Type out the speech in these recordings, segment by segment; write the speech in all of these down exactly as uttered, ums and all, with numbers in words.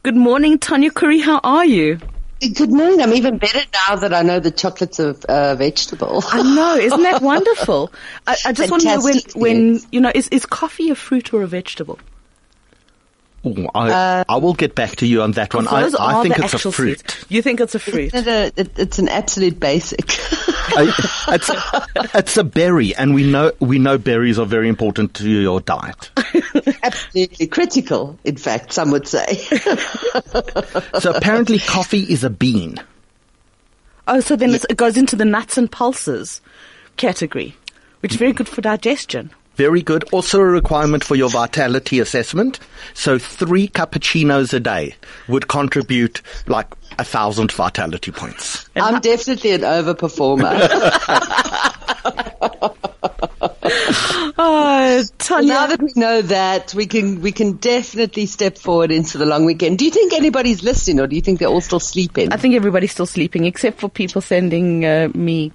Good morning, Tanya Curry. How are you? Good morning. I'm even better now that I know the chocolate's a uh, vegetable. I know. Isn't that wonderful? I, I just want to know when, when, you know, is, is coffee a fruit or a vegetable? Ooh, I, uh, I will get back to you on that one. I, I think it's a fruit. fruit. You think it's a fruit? It's, a, it, it's an absolute basic. I, it's, it's a berry, and we know we know berries are very important to your diet. Absolutely critical, in fact, some would say. So apparently, coffee is a bean. Oh, so then yeah. it goes into the nuts and pulses category, which is very good for digestion. Very good. Also a requirement for your vitality assessment. So three cappuccinos a day would contribute like a thousand vitality points. I'm definitely an overperformer. Oh, Tanya. Now that we know that, we can we can definitely step forward into the long weekend. Do you think anybody's listening, or do you think they're all still sleeping? I think everybody's still sleeping, except for people sending uh, me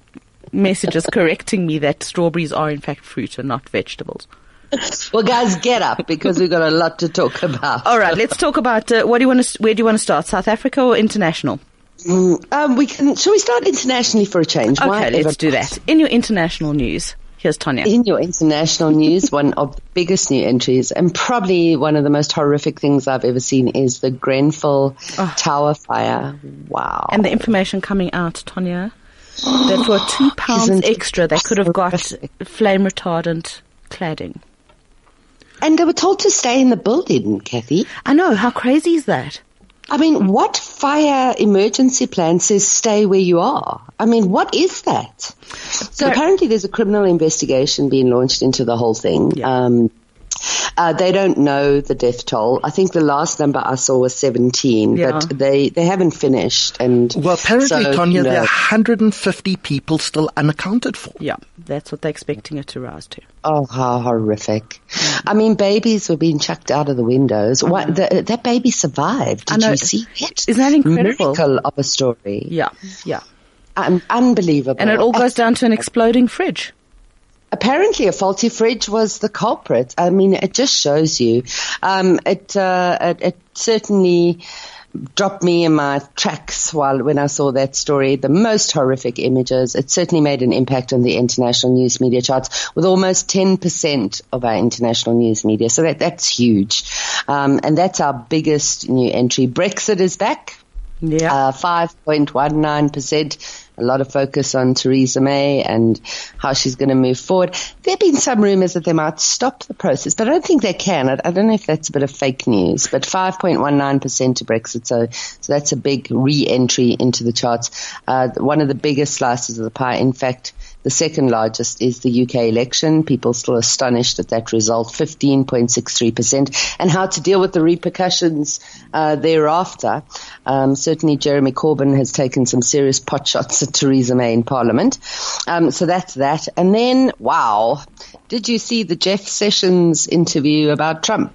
messages correcting me that strawberries are in fact fruit and not vegetables. Well, guys, get up because we've got a lot to talk about. All right, let's talk about uh, what do you want to? Where do you want to start? South Africa or international? Mm, um, we can. Shall we start internationally for a change? Okay, Why let's do that. In your international news, here's Tanya. In your international news, one of the biggest new entries and probably one of the most horrific things I've ever seen is the Grenfell oh. Tower fire. Wow! And the information coming out, Tanya. That for two pounds extra, they could have got flame retardant cladding. And they were told to stay in the building, Kathy. I know. How crazy is that? I mean, what fire emergency plan says stay where you are? I mean, what is that? So Par- apparently there's a criminal investigation being launched into the whole thing. Yeah. Um, Uh, they don't know the death toll. I think the last number I saw was seventeen, yeah. but they, they haven't finished. And well, apparently, so, Tanya, you know, there are one hundred fifty people still unaccounted for. Yeah, that's what they're expecting it to rise to. Oh, how horrific. I mean, babies were being chucked out of the windows. What, the, that baby survived. Did you see it? Isn't that incredible? Miracle of a story. Yeah, yeah. Um, unbelievable. And it all goes down to an exploding fridge. Apparently a faulty fridge was the culprit. I mean, it just shows you. Um, it, uh, it, it certainly dropped me in my tracks while, when I saw that story. The most horrific images. It certainly made an impact on the international news media charts with almost ten percent of our international news media. So that, that's huge. Um, and that's our biggest new entry. Brexit is back. Yeah. Uh, five point one nine percent. A lot of focus on Theresa May and how she's going to move forward. There have been some rumors that they might stop the process, but I don't think they can. I, I don't know if that's a bit of fake news, but five point one nine percent to Brexit. So, so that's a big re-entry into the charts. Uh, one of the biggest slices of the pie. In fact, the second largest is the U K election. People still astonished at that result, fifteen point six three percent, and how to deal with the repercussions uh, thereafter. Um, certainly Jeremy Corbyn has taken some serious pot shots at Theresa May in Parliament. Um, so that's that. And then, wow, did you see the Jeff Sessions interview about Trump?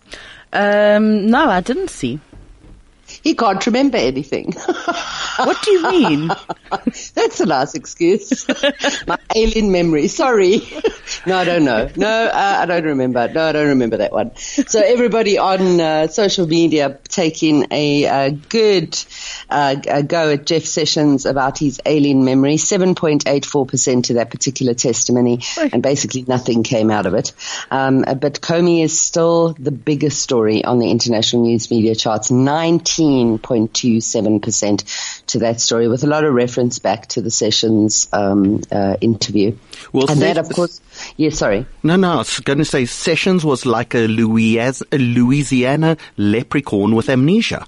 Um, no, I didn't see. He can't remember anything. What do you mean? That's a nice excuse. My alien memory. Sorry. No, I don't know. No, uh, I don't remember. No, I don't remember that one. So everybody on uh, social media taking a, a good uh, a go at Jeff Sessions about his alien memory. seven point eight four percent to that particular testimony, and basically nothing came out of it. Um, but Comey is still the biggest story on the international news media charts. nineteen point two seven percent to that story, with a lot of reference back to the Sessions um, uh, interview. Well, and that, of course, yeah, sorry. No, no, I was going to say Sessions was like a, Louis- a Louisiana leprechaun with amnesia.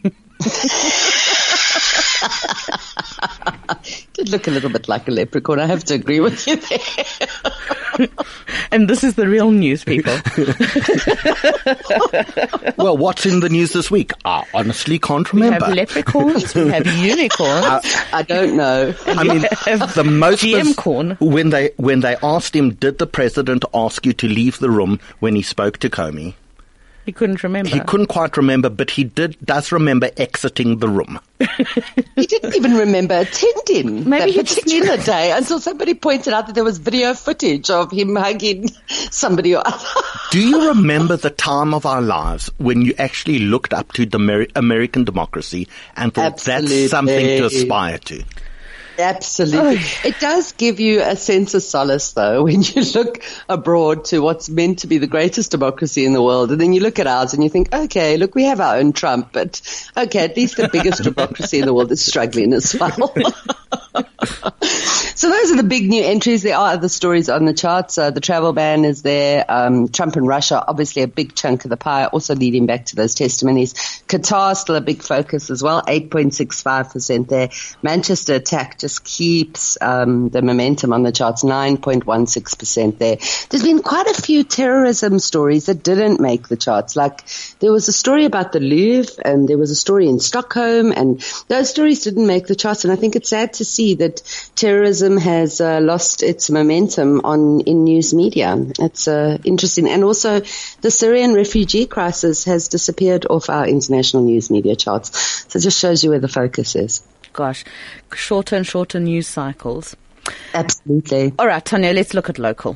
Did look a little bit like a leprechaun. I have to agree with you there. And this is the real news, people. Well, what's in the news this week? I honestly can't We remember. have leprechauns, we have unicorns. Uh, I don't know. I mean, the most G M was corn. when they when they asked him, did the president ask you to leave the room when he spoke to Comey? He couldn't remember. He couldn't quite remember, but he did does remember exiting the room. He didn't even remember attending Maybe that he particular day until somebody pointed out that there was video footage of him hugging somebody or other. Do you remember the time of our lives when you actually looked up to the Amer- American democracy and thought Absolutely. that's something to aspire to? Absolutely. Oh. It does give you a sense of solace, though, when you look abroad to what's meant to be the greatest democracy in the world, and then you look at ours and you think, okay, look, we have our own Trump, but okay, at least the biggest democracy in the world is struggling as well. So those are the big new entries. There are other stories on the charts. Uh, the travel ban is there. Um, Trump and Russia, obviously a big chunk of the pie, also leading back to those testimonies. Qatar, still a big focus as well, eight point six five percent there. Manchester attack just keeps um, the momentum on the charts, nine point one six percent there. There's been quite a few terrorism stories that didn't make the charts. Like there was a story about the Louvre, and there was a story in Stockholm, and those stories didn't make the charts. And I think it's sad to see that terrorism has uh, lost its momentum on in news media. It's uh, interesting. And also the Syrian refugee crisis has disappeared off our international news media charts. So it just shows you where the focus is. Gosh, shorter and shorter news cycles. Absolutely. All right, Tanya, let's look at local.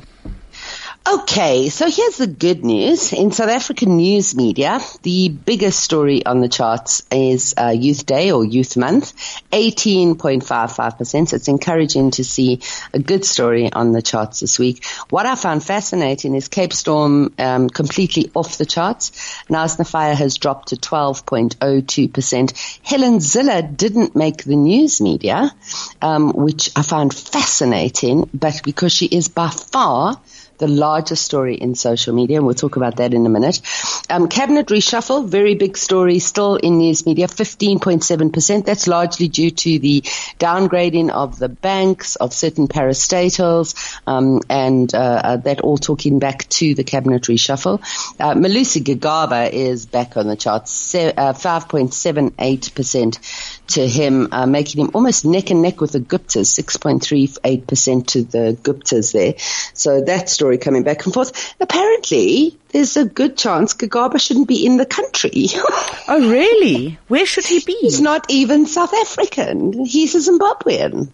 Okay, so here's the good news. In South African news media, the biggest story on the charts is uh, Youth Day or Youth Month, eighteen point five five percent. So it's encouraging to see a good story on the charts this week. What I found fascinating is Cape Storm um, completely off the charts. Naas na Fire has dropped to twelve point zero two percent. Helen Zille didn't make the news media, um, which I found fascinating, but because she is by far the largest story in social media, and we'll talk about that in a minute. Um, cabinet reshuffle, very big story still in news media, fifteen point seven percent. That's largely due to the downgrading of the banks, of certain parastatals, um, and uh, uh, that all talking back to the cabinet reshuffle. Uh, Malusi Gigaba is back on the charts, se- uh, five point seven eight percent to him, uh, making him almost neck and neck with the Guptas, six point three eight percent to the Guptas there. So that story coming back and forth. Apparently, there's a good chance Gigaba shouldn't be in the country. Oh, really? Where should he be? He's not even South African. He's a Zimbabwean.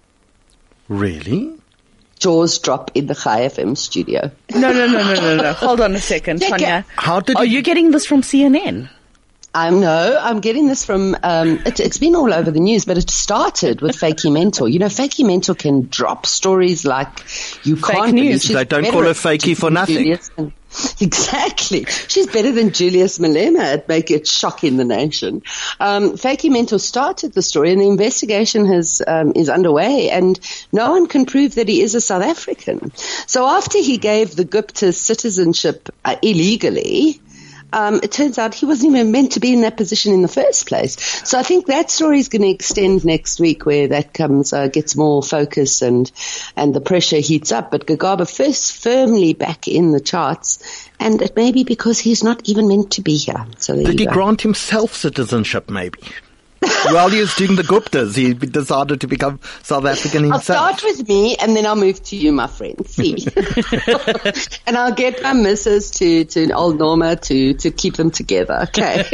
Really? Jaws drop in the Chai F M studio. No, no, no, no, no, no. Hold on a second, Yeah, Tanya. How did Are he- you getting this from C N N? I'm no, I'm getting this from, um, it, it's been all over the news, but it started with Fakey Mentor. You know, Fakey Mentor can drop stories like you Fake can't believe. news. She's They don't better call her at Fakey for nothing. Julius and- Exactly. She's better than Julius Malema at making it shocking the nation. Um, Fakey Mentor started the story, and the investigation has um, is underway, and no one can prove that he is a South African. So after he gave the Gupta's citizenship uh, illegally, Um, it turns out he wasn't even meant to be in that position in the first place. So I think that story is going to extend next week, where that comes, uh, gets more focus and, and the pressure heats up. But Gigaba first firmly back in the charts, and it may be because he's not even meant to be here. So there Did he you go. grant himself citizenship, maybe? While he was doing the Guptas, he decided to become South African I'll himself. start with me, and then I'll move to you, my friend. See, and I'll get my missus to to old Norma to to keep them together. Okay.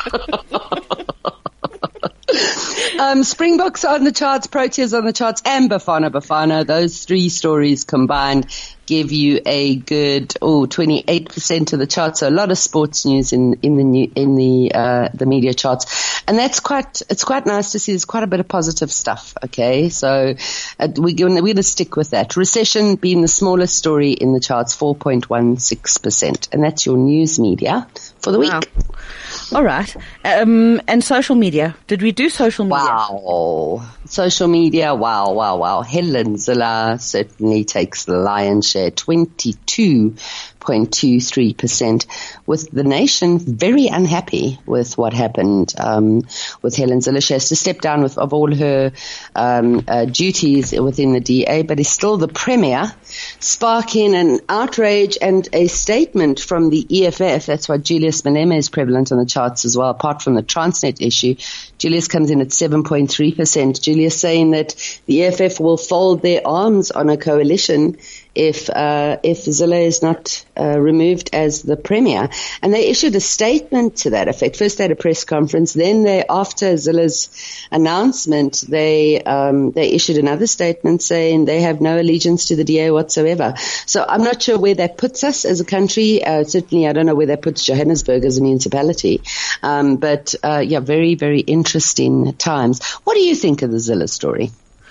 Um, Springboks on the charts, Proteas on the charts, and Bafana Bafana. Those three stories combined give you a good oh twenty-eight percent of the charts. So a lot of sports news in in the new, in the uh, the media charts, and that's quite it's quite nice to see. There's quite a bit of positive stuff. Okay, so uh, we're going we're going to stick with that. Recession being the smallest story in the charts, four point one six percent, and that's your news media for the week. Wow. All right. Um, and social media. Did we do social media? Wow. Social media, wow, wow, wow. Helen Zille certainly takes the lion's share, twenty-two point two three percent, with the nation very unhappy with what happened um, with Helen Zille. She has to step down with, of all her um, uh, duties within the D A, but is still the premier, sparking an outrage and a statement from the E F F. That's why Julius Malema is prevalent on the charts as well, apart from the Transnet issue. Julius comes in at seven point three percent. Julius saying that the E F F will fold their arms on a coalition if uh, if Zille is not uh, removed as the premier. And they issued a statement to that effect. First they had a press conference, then they, after Zille's announcement, they um, they issued another statement saying they have no allegiance to the D A whatsoever. So I'm not sure where that puts us as a country. Uh, certainly I don't know where that puts Johannesburg as a municipality. Um, but uh, yeah, very, very interesting times. What do you think of the Zille story?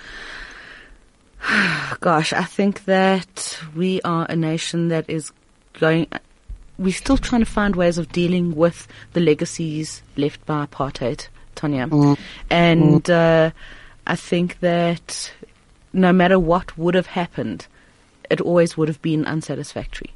Gosh, I think that we are a nation that is going, we're still trying to find ways of dealing with the legacies left by apartheid, Tanya. Mm. And mm. Uh, I think that no matter what would have happened, it always would have been unsatisfactory.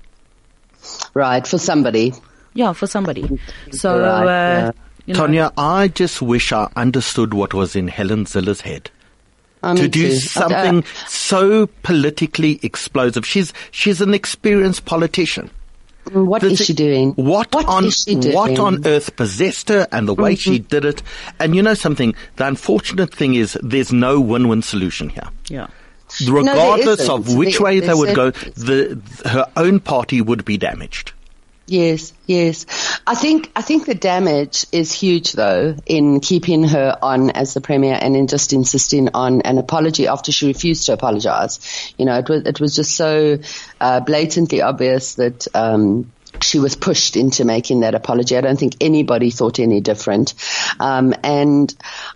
Right, for somebody. Yeah, for somebody. So, right, uh, yeah. you know, Tanya, I just wish I understood what was in Helen Zille's head. Um, to do too. something uh, so politically explosive. She's she's an experienced politician. What the is she doing? What, what on is she doing? What on earth possessed her and the way mm-hmm. she did it? And you know something? The unfortunate thing is there's no win-win solution here. Yeah. Regardless no, of which there, way they would go, isn't. the her own party would be damaged. Yes, yes. I think I think the damage is huge, though, in keeping her on as the premier and in just insisting on an apology after she refused to apologize. You know, it was it was just so uh, blatantly obvious that um, she was pushed into making that apology. I don't think anybody thought any different, um, and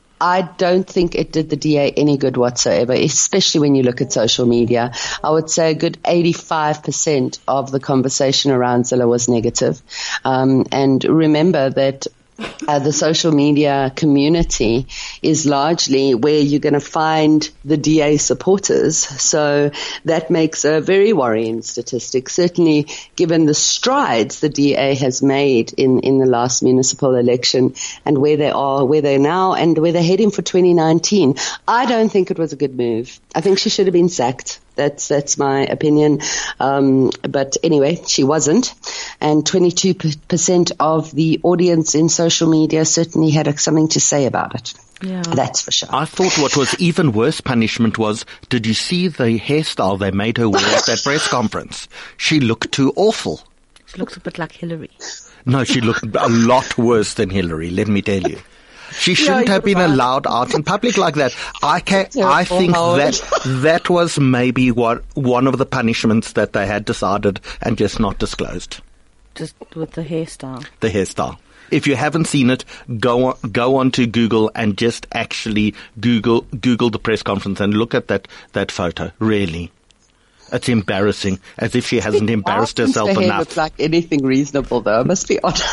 I don't think it did the D A any good whatsoever, especially when you look at social media. I would say a good eighty-five percent of the conversation around Zille was negative. Um, and remember that Uh, the social media community is largely where you're going to find the D A supporters. So that makes a very worrying statistic, certainly given the strides the D A has made in, in the last municipal election and where they are, where they're now and where they're heading for twenty nineteen. I don't think it was a good move. I think she should have been sacked. That's that's my opinion. Um, but anyway, she wasn't. And twenty-two percent of the audience in social media certainly had something to say about it. Yeah. That's for sure. I thought what was even worse punishment was, did you see the hairstyle they made her wear at that press conference? She looked too awful. She looks a bit like Hillary. No, she looked a lot worse than Hillary, let me tell you. She shouldn't yeah, have been right. allowed out in public like that. I can, I think that that was maybe what one of the punishments that they had decided and just not disclosed. Just with the hairstyle. The hairstyle. If you haven't seen it, go on, go onto Google and just actually Google Google the press conference and look at that that photo. Really. It's embarrassing, as if she hasn't embarrassed herself enough. enough. Looks like anything reasonable, though. I must be honest.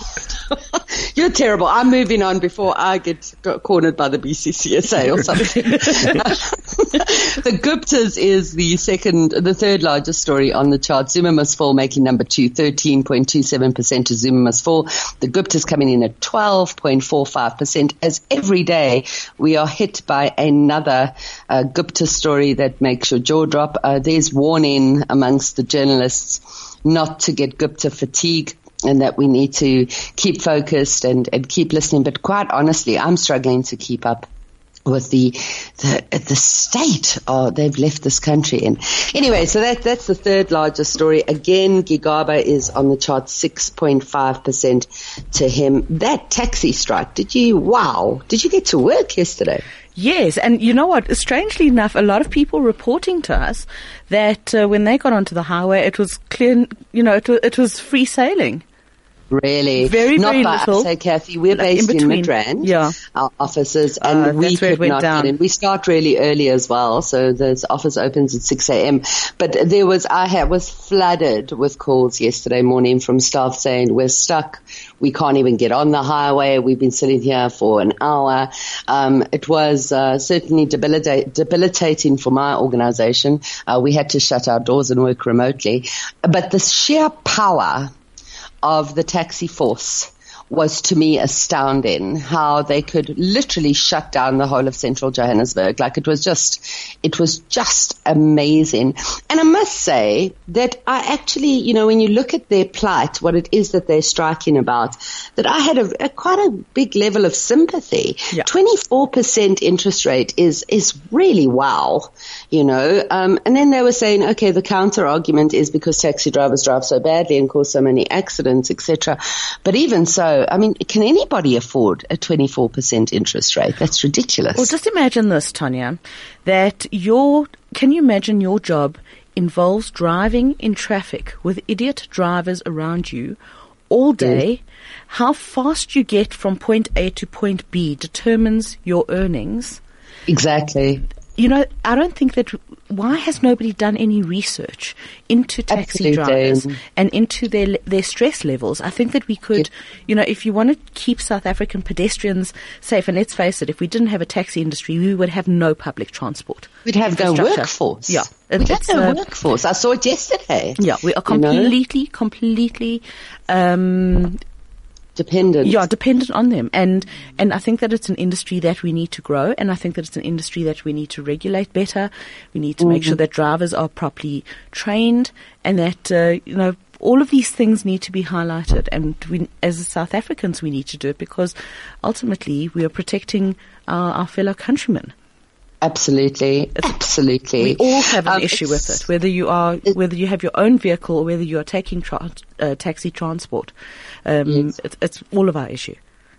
You're terrible. I'm moving on before I get cornered by the B C C S A or something. The Guptas is the second, the third largest story on the chart. Zuma must fall, making number two, thirteen point two seven percent to Zuma must fall. The Guptas coming in at twelve point four five percent. As every day we are hit by another uh, Gupta story that makes your jaw drop. Uh, there's warning amongst the journalists not to get Gupta fatigue, and that we need to keep focused and, and keep listening. But quite honestly, I'm struggling to keep up with the the, the state oh, they've left this country in. Anyway, so that that's the third largest story. Again, Gigaba is on the chart, six point five percent to him. That taxi strike, did you, wow, did you get to work yesterday? Yes, and you know what? Strangely enough, a lot of people reporting to us that uh, when they got onto the highway, it was clear, you know, it was, it was free sailing. Really? Very, Not very by little. us, so Kathy. We're like based in, in Midrand, yeah. our offices, and uh, we could not down. get in. We start really early as well, so the office opens at six a.m. But there was, I had, was flooded with calls yesterday morning from staff saying, we're stuck. We can't even get on the highway. We've been sitting here for an hour. Um, it was uh, certainly debilita- debilitating for my organization. Uh, we had to shut our doors and work remotely. But the sheer power of the taxi force was to me astounding, how they could literally shut down the whole of central Johannesburg. Like it was just, it was just amazing. And I must say that I actually, you know, when you look at their plight, what it is that they're striking about, that I had a, a quite a big level of sympathy. Yeah. twenty-four percent interest rate is, is really wow. you know. Um, and then they were saying, okay, the counter argument is because taxi drivers drive so badly and cause so many accidents, et cetera. But even so, I mean, can anybody afford a twenty-four percent interest rate? That's ridiculous. Well, just imagine this, Tanya, that your, can you imagine your job involves driving in traffic with idiot drivers around you all day? Yes. How fast you get from point A to point B determines your earnings. Exactly. You know, I don't think that, why has nobody done any research into taxi Absolutely. drivers and into their their stress levels? I think that we could, you know, if you want to keep South African pedestrians safe, and let's face it, if we didn't have a taxi industry, we would have no public transport. We'd have no workforce. Yeah. We'd have no uh, workforce. I saw it yesterday. Yeah, we are completely, you know? completely... Um, Dependent. Yeah, dependent on them. And and I think that it's an industry that we need to grow, and I think that it's an industry that we need to regulate better. We need to mm-hmm. make sure that drivers are properly trained, and that, uh, you know, all of these things need to be highlighted. And we, as South Africans, we need to do it because ultimately we are protecting our, our fellow countrymen. Absolutely, absolutely. We all have an um, issue with it, whether you are, whether you have your own vehicle or whether you are taking tra- uh, taxi transport. Um, yes. it's, it's all of our issue.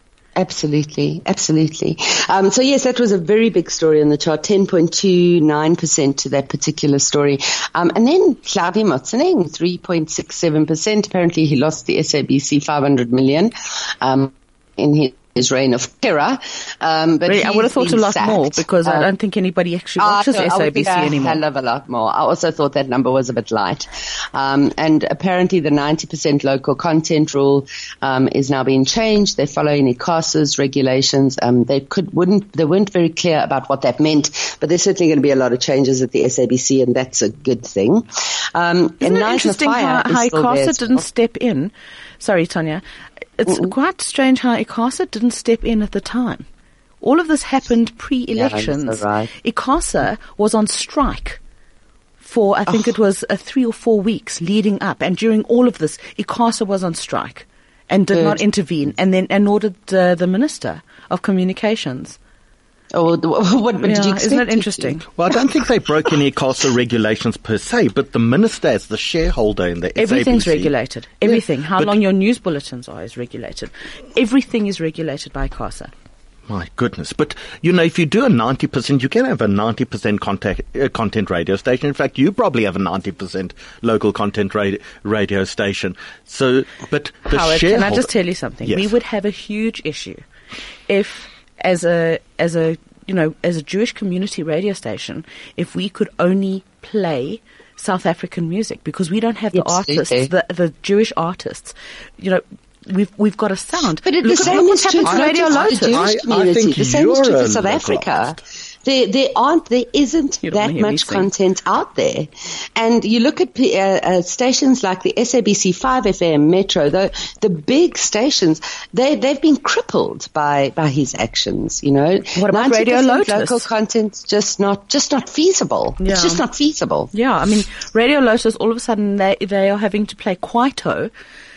Absolutely, absolutely. Um, so yes, that was a very big story on the chart, ten point two nine percent to that particular story. Um, and then Hlaudi Motsoeneng, three point six seven percent. Apparently he lost the S A B C five hundred million um, in his his reign of terror. Um, but really, I would have thought a lot sacked. more because uh, I don't think anybody actually watches uh, no, S A B C I would anymore. A hell of a lot more. I also thought that number was a bit light. Um, and apparently the ninety percent local content rule um, is now being changed. They're following ICASA's regulations. Um, they could wouldn't they weren't very clear about what that meant, but there's certainly going to be a lot of changes at the S A B C, and that's a good thing. Um, Isn't and it interesting how, how ICASA didn't step in? Sorry, Tanya. It's Mm-mm. quite strange how ICASA didn't step in at the time. All of this happened pre-elections. Yeah, so right. ICASA was on strike for, I think oh. it was uh, three or four weeks leading up. And during all of this, ICASA was on strike and did Good. not intervene. And then, and nor did uh, the Minister of Communications. Oh, what, what yeah, did you expect? Isn't that interesting? Well, I don't think they broke any ICASA regulations per se, but the minister as the shareholder in the Everything's S A B C, regulated. Everything. Yeah, How long your news bulletins are is regulated. Everything is regulated by ICASA. My goodness. But, you know, if you do a ninety percent, you can have a ninety percent contact, uh, content radio station. In fact, you probably have a ninety percent local content radio, radio station. So, but the Howard, shareholder... can I just tell you something? Yes. We would have a huge issue if... As a, as a, you know, as a Jewish community radio station, if we could only play South African music, because we don't have the artists, the, the Jewish artists, you know, we've, we've got a sound. But it, look the at same what's is true happened to Radio Lotus. The Jewish community. I, I think the same is true for South localized. Africa. There, there aren't, there isn't that much content out there. And you look at uh, uh, stations like the S A B C five F M, Metro, the, the big stations, they, they've been crippled by, by his actions, you know. What about Radio Lotus? Local content, just not, just not feasible. Yeah. It's just not feasible. Yeah, I mean, Radio Lotus, all of a sudden, they, they are having to play Kwaito.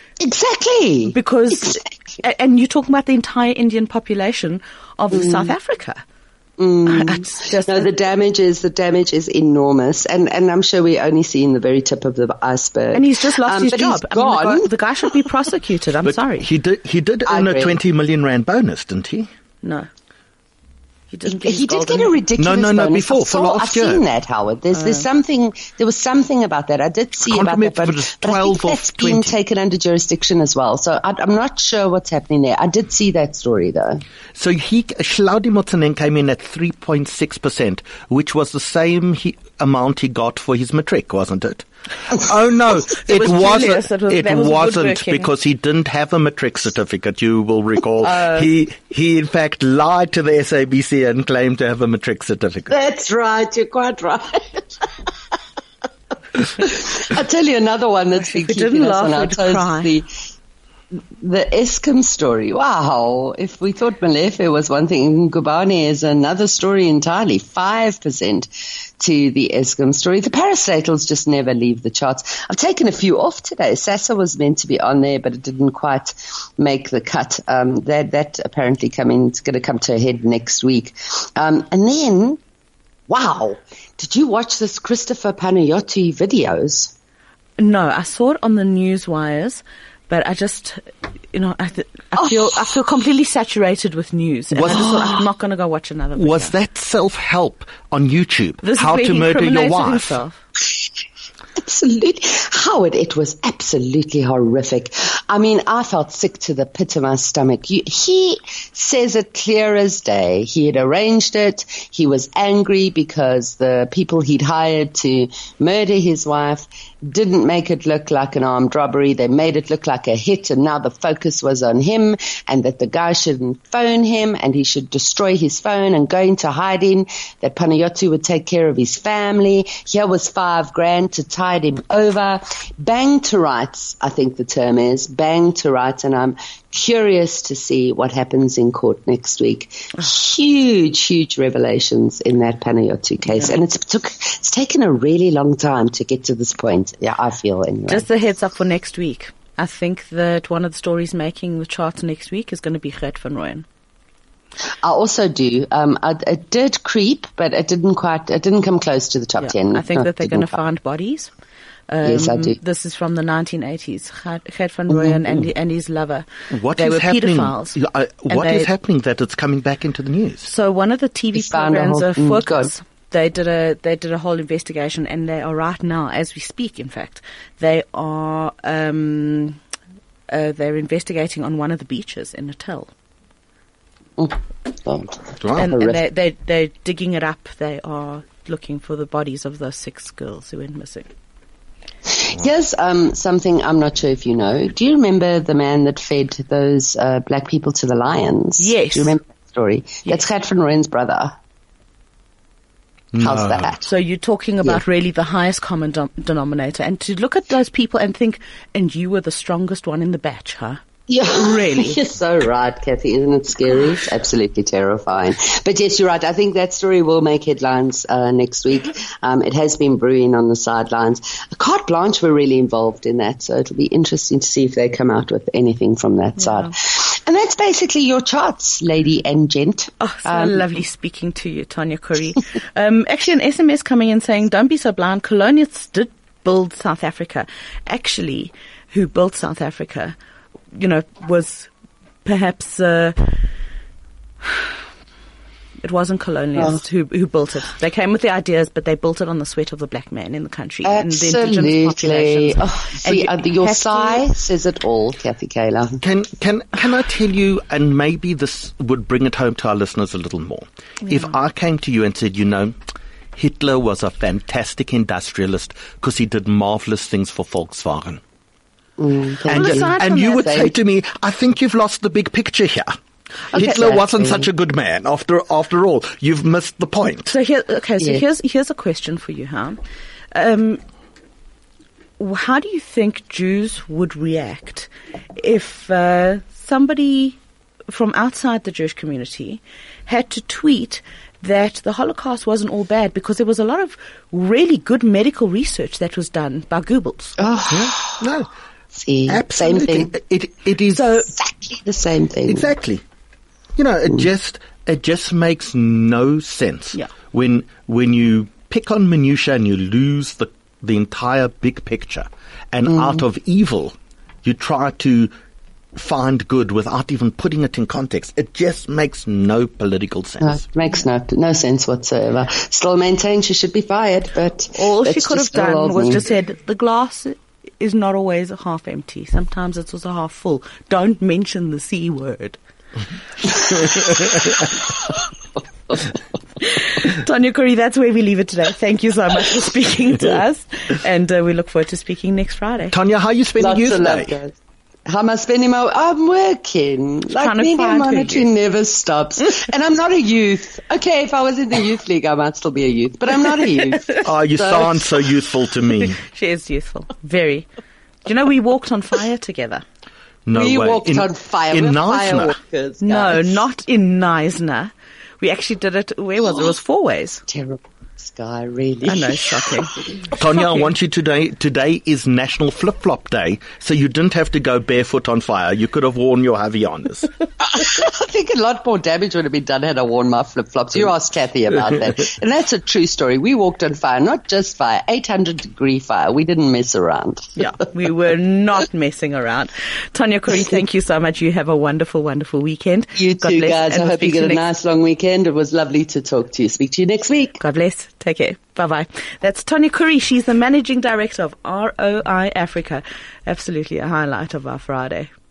Exactly. Because, exactly. And you're talking about the entire Indian population of mm. South Africa. Mm. It's just no, the damage is the damage is enormous, and, and I'm sure we're only seeing the very tip of the iceberg. And he's just lost um, his but job. He's gone. I mean, the, guy, the guy should be prosecuted. I'm but sorry. He did. He did earn a twenty million rand bonus, didn't he? No. He didn't he, get, he did get a ridiculous No, no, no, bonus. before, I saw, for last I've year. I've seen that, Howard. There's, uh, there's something, there was something about that. I did see I about that, but, it was but I think that's been taken under jurisdiction as well. So I, I'm not sure what's happening there. I did see that story though. So he, Hlaudi Motsoeneng came in at three point six percent, which was the same he, amount he got for his matric, wasn't it? Oh no, it, it was wasn't. It, was, it was wasn't because he didn't have a matric certificate. You will recall. uh, he he in fact lied to the S A B C and claimed to have a matric certificate. That's right. You're quite right. I'll tell you another one that's been keeping us on our toes. The, the Eskom story. Wow. If we thought Molefe was one thing, Ngubane is another story entirely. five percent to the Eskom story. The parastatals just never leave the charts. I've taken a few off today. SASSA was meant to be on there, but it didn't quite make the cut. Um, that, that apparently coming, it's going to come to a head next week. Um, and then Wow. Did you watch this Christopher Panayotou videos? No, I saw it on the news wires, but I just, you know, I, th- I feel I feel completely saturated with news, and Was- I just thought I'm not going to go watch another video. Was that self-help on YouTube? This is How where to he murder your incriminated wife? himself. Absolutely. Howard, it was absolutely horrific. I mean, I felt sick to the pit of my stomach. You, he says it clear as day. He had arranged it. He was angry because the people he'd hired to murder his wife didn't make it look like an armed robbery. They made it look like a hit, and now the focus was on him, and that the guy shouldn't phone him, and he should destroy his phone and go into hiding, that Panayotou would take care of his family. Here was five grand to tide him over. Bang to rights, I think the term is. Bang to rights, and I'm curious to see what happens in court next week. Huge, huge revelations in that Panayotou case, yeah. and it's took it's taken a really long time to get to this point. Yeah, I feel anyway. Just a heads up for next week. I think that one of the stories making the charts next week is going to be Gert van Rooyen. I also do. Um, I, it did creep, but it didn't quite. It didn't come close to the top Yeah, ten. I think No, that they're it going to didn't quite. find bodies. Um, Yes, I do. This is from the nineteen eighties. Gert Gert van Rooyen and, and his lover. What they is were happening? pedophiles. Yeah, I- and What they- is happening that it's coming back into the news? So one of the T V We found a programs whole- of mm, Focus, God. they did a they did a whole investigation, and they are right now, as we speak. In fact, they are um, uh, they're investigating on one of the beaches in Natal, Oh, God. Wow. and, and horrific. they they they're digging it up. They are looking for the bodies of those six girls who went missing. Here's um, something I'm not sure if you know. Do you remember the man that fed those uh, black people to the lions? Yes. Do you remember that story? That's Gert van Rooyen's brother. How's No. that? So you're talking about Yeah. really the highest common dom- denominator, and to look at those people and think, and you were the strongest one in the batch, huh? Yeah, Really? You're so right, Kathy. Isn't it scary? It's absolutely terrifying. But yes, you're right. I think that story will make headlines uh, next week. Um, it has been brewing on the sidelines. Carte Blanche were really involved in that, so it'll be interesting to see if they come out with anything from that side. And that's basically your charts, lady and gent. Oh, so Um, lovely speaking to you, Tanya Curry. um, actually, an S M S coming in saying, don't be so blind. Colonialists did build South Africa. Actually, who built South Africa, you know, was perhaps, uh, it wasn't colonialists who, who built it. They came with the ideas, but they built it on the sweat of the black man in the country. And the indigenous Absolutely. populations. Oh, see, you uh, your have to- sigh says it all, Kathy Kayla. Can can can I tell you, and maybe this would bring it home to our listeners a little more. If I came to you and said, you know, Hitler was a fantastic industrialist because he did marvelous things for Volkswagen. Mm, And, Well, aside and from you that, would they- say to me, I think you've lost the big picture here. Okay, Hitler wasn't exactly. such a good man. After after all, you've missed the point. So here, okay, so Yes. here's here's a question for you, huh? Um, w- how do you think Jews would react if uh, somebody from outside the Jewish community had to tweet that the Holocaust wasn't all bad because there was a lot of really good medical research that was done by Goebbels? Oh, No, see, absolutely. same thing. It it is So Exactly the same thing. exactly. You know, it just it just makes no sense Yeah. when when you pick on minutia and you lose the the entire big picture, and out of evil you try to find good without even putting it in context. It just makes no political No, sense. it makes no no sense whatsoever. Still maintain she should be fired, but all she that's could have just still done old was me. just said the glass is not always half empty. Sometimes it's also half full. Don't mention the C word. Tanya Curry, that's where we leave it today. Thank you so much for speaking to us, and uh, we look forward to speaking next Friday. Tanya, how are you spending Lots youth of love, day? guys. How am I spending my? I'm working. Like Trying to media find her monitoring youth. never stops, and I'm not a youth. Okay, if I was in the youth league, I might still be a youth, but I'm not a youth. Oh, you So- sound so youthful to me. She is youthful, very. Do you know we walked on fire together? No we way. walked in, on fire. in We're Knysna. firewalkers, No, guys. not in Neisner. We actually did it. Where was it? It was Four Ways. Terrible. Sky, really. I know, shocking. Tanya, Shocking. I want you today, today is National Flip-Flop Day, so you didn't have to go barefoot on fire. You could have worn your Havaianas. I think a lot more damage would have been done had I worn my flip-flops. You asked Kathy about that. And that's a true story. We walked on fire, not just fire, eight hundred degree fire. We didn't mess around. Yeah, we were not messing around. Tanya Khoury, thank you so much. You have a wonderful, wonderful weekend. You God too, bless, guys. and I we'll hope you speak get to a you nice long weekend. It was lovely to talk to you. Speak to you next week. God bless. Take care. Bye-bye. That's Tanya Khoury. She's the Managing Director of R O I Africa. Absolutely a highlight of our Friday.